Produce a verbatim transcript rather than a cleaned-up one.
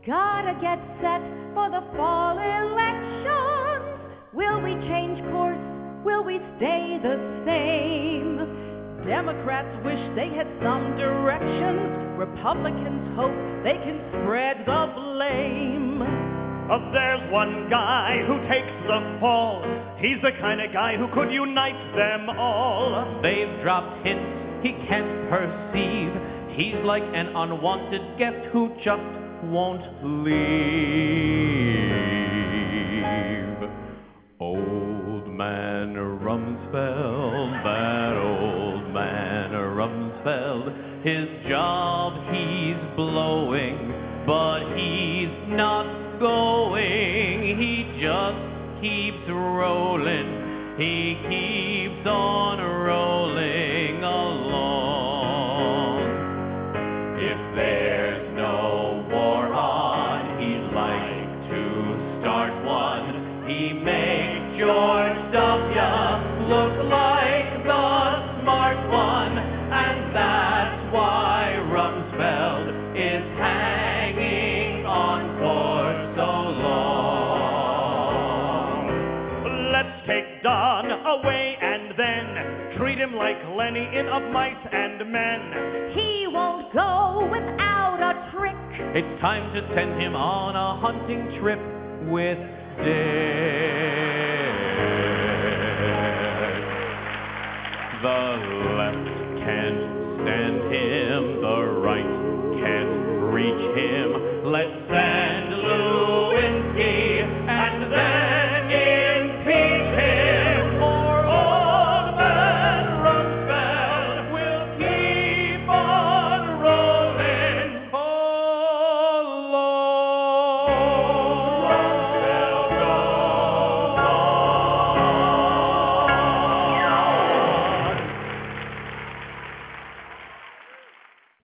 gotta get set for the fall elections. Will we change course? Will we stay the same? Democrats wish they had some direction. Republicans hope they can spread the blame. Oh, there's one guy who takes the fall. He's the kind of guy who could unite them all. They've dropped hints he can't perceive. He's like an unwanted guest who just won't leave. Old man Rumsfeld, that old man Rumsfeld, his job he's blowing, but he's not going. He just keeps rolling. He keeps on rolling along. If there's no war on, he'd like to start one. He makes George W. look like the smart one, and that's why Rumsfeld is hanging on for so long. Let's take Don away and then treat him like Lenny in Of Mice and Men. He won't go without a trick. It's time to send him on a hunting trip with Dick. The left can't stand him, the right can't reach him. Let's send